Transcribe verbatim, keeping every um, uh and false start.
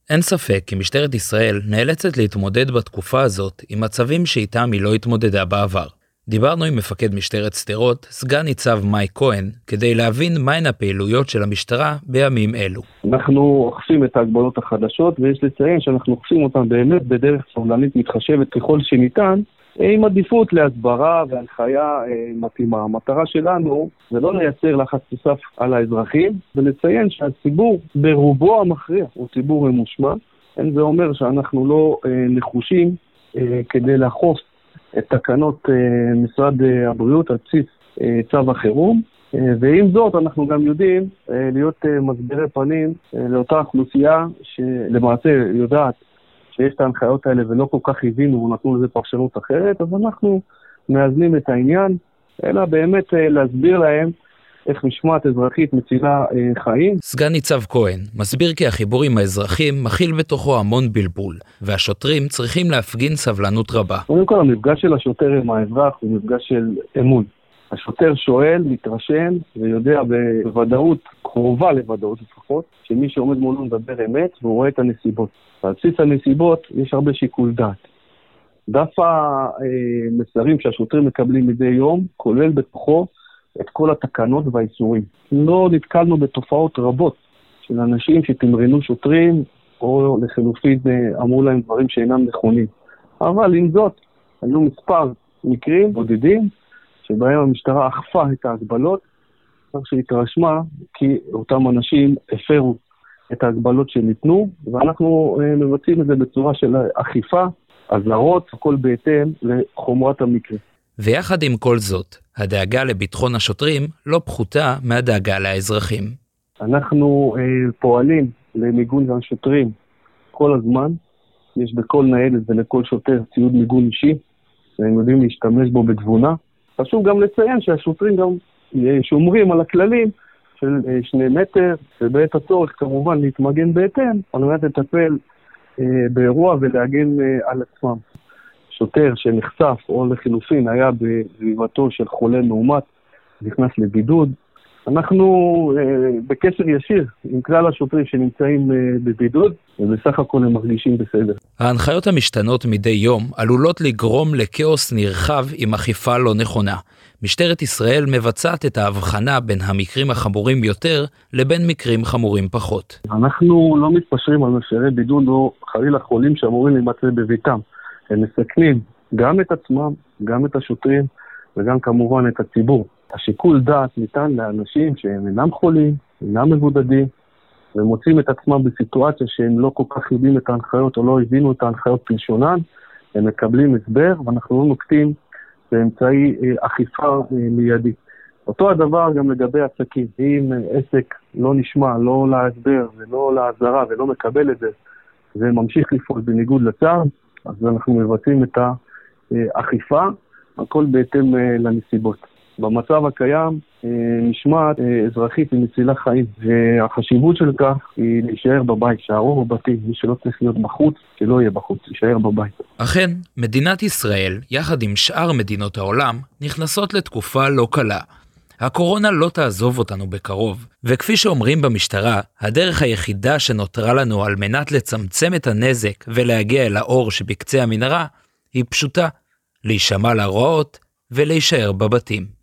אין ספק כי משטרת ישראל נאלצת להתמודד בתקופה הזאת עם מצבים שאיתם היא לא התמודדה בעבר. דיברנו עם מפקד משטרת שדרות, סגן ניצב מייק כהן, כדי להבין מהן הפעילויות של המשטרה בימים אלו. אנחנו אוכפים את ההגבלות החדשות, ויש לציין שאנחנו אוכפים אותן באמת בדרך סובלנית מתחשבת ככל שניתן, עם עדיפות להסברה והנחיה מתאימה. המטרה שלנו זה לא לייצר לחץ נוסף על האזרחים, ולציין שהציבור ברובו המכריע הוא ציבור ממושמע. אין זה אומר שאנחנו לא נחושים כדי לאכוף את תקנות משרד הבריאות על בסיס צו החירום, ועם זאת אנחנו גם יודעים להיות מסבירי פנים לאותה אוכלוסייה שלמעשה יודעת שיש את ההנחיות האלה ולא כל כך הבינו ונתנו לזה פרשנות אחרת, אז אנחנו מאזנים את העניין, אלא באמת להסביר להם איך משמעת אזרחית מצילה חיים. סגן ניצב כהן מסביר כי החיבור עם האזרחים מכיל בתוכו המון בלבול, והשוטרים צריכים להפגין סבלנות רבה. קודם כל, המפגש של השוטר עם האזרח הוא מפגש של אמון. השוטר שואל, מתרשם ויודע בוודאות, קרובה לוודאות לפחות, שמי שעומד מולו מדבר אמת והוא רואה את הנסיבות. ועל בסיס הנסיבות יש הרבה שיקול דעת. דף המסרים שהשוטרים מקבלים מדי יום כולל בתוכו את כל התקנות והאיסורים. לא נתקלנו בתופעות רבות של אנשים שתמרנו שוטרים או לחלופין אמרו להם דברים שאינם נכונים. אבל עם זאת, היו מספר מקרים בודדים שבהם המשטרה אכפה את ההגבלות, כך שהתרשמה כי אותם אנשים הפרו את ההגבלות שניתנו, ואנחנו מבצעים את זה בצורה של אכיפה, אזהרות, הכל בהתאם לחומרת המקרה. ויחד עם כל זאת, הדאגה לביטחון השוטרים לא פחותה מהדאגה לאזרחים. אנחנו אה, פועלים למיגון השוטרים כל הזמן, יש בכל ניידת ולכל שוטר ציוד מיגון אישי, והם יודעים להשתמש בו בתבונה. חשוב גם לציין שהשוטרים גם שומרים על הכללים של שני מטר, ובעת הצורך כמובן להתמגן בהתאם, על מנת לטפל אה, באירוע ולהגן אה, על עצמם. שוטר שנחשף או לחילופין היה בסביבתו של חולה מאומת, נכנס לבידוד. אנחנו אה, בקשר ישיר עם כלל השוטרים שנמצאים אה, בבידוד, ובסך הכל הם מרגישים בסדר. ההנחיות המשתנות מדי יום עלולות לגרום לכאוס נרחב עם אכיפה לא נכונה. משטרת ישראל מבצעת את ההבחנה בין המקרים החמורים יותר לבין מקרים חמורים פחות. אנחנו לא מתפשרים על מפרי בידוד או חלילה חולים שאמורים להימצא בביתם. הם מסכנים גם את עצמם, גם את השוטרים וגם כמובן את הציבור. השיקול דעת ניתן לאנשים שהם אינם חולים, אינם מבודדים, ומוצאים את עצמם בסיטואציה שהם לא כל כך יודעים את ההנחיות או לא הבינו את ההנחיות כלשונן, הם מקבלים הסבר ואנחנו לא נוקטים באמצעי אכיפה מיידי. אותו הדבר גם לגבי עסקים. אם עסק לא נשמע, לא להסבר ולא להזרה ולא מקבל את זה, וממשיך לפעול בניגוד לצו, אז אנחנו מבצעים את האכיפה, הכל בהתאם לנסיבות. במצב הקיים משמעת אזרחית היא מצילה חיים, והחשיבות של כך היא להישאר בבית, שערו בבתים, מי שלא צריך להיות בחוץ, שלא יהיה בחוץ, להישאר בבית. אכן, מדינת ישראל, יחד עם שאר מדינות העולם, נכנסות לתקופה לא קלה. הקורונה לא תעזוב אותנו בקרוב, וכפי שאומרים במשטרה, הדרך היחידה שנותרה לנו על מנת לצמצם את הנזק ולהגיע אל האור שבקצה המנהרה, היא פשוטה, להישמע להוראות ולהישאר בבתים.